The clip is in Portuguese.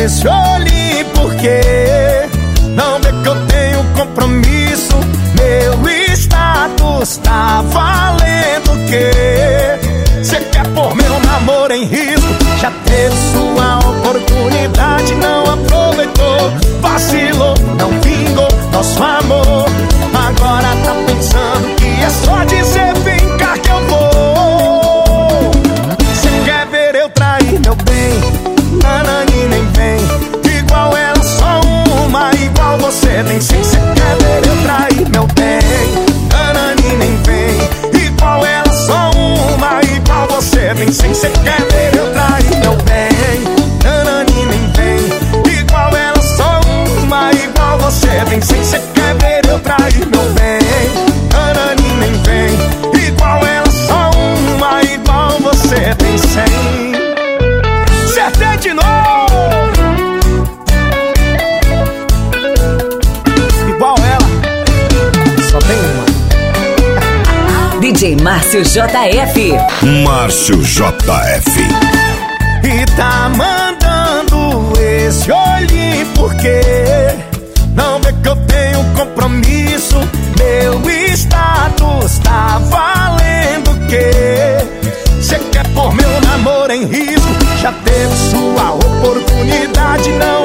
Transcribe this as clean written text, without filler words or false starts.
esse olhinho, porque não vê que eu tenho compromisso. Meu status tá valendo o quê? Cê quer pôr meu namoro em risco? Já teve sua oportunidade, não aproveitou. Vacilou, não vingou nosso amor. Agora tá pensando que é só dizer vem cá que eu vou. Cê quer ver eu trair meu bem? Nanani nem vem. Igual ela só uma, igual você nem sei. Cê quer ver eu trair meu bem? Nanani nem vem. Igual ela só uma, igual você nem sei. Cê quer ver eu trair meu bem? Nanani nem vem. Igual ela só uma, igual você nem sei. Cê quer ver eu trair meu bem? Nanani nem vem. Igual ela só uma, igual você tem 100. Acertei de novo. Igual ela, só tem uma. DJ Márcio JF. Márcio JF. E tá mandando esse olhinho, porque não vê que eu tenho compromisso. Meu status tá valendo o quê? Cê quer pôr meu namoro em risco? Já teve sua oportunidade, não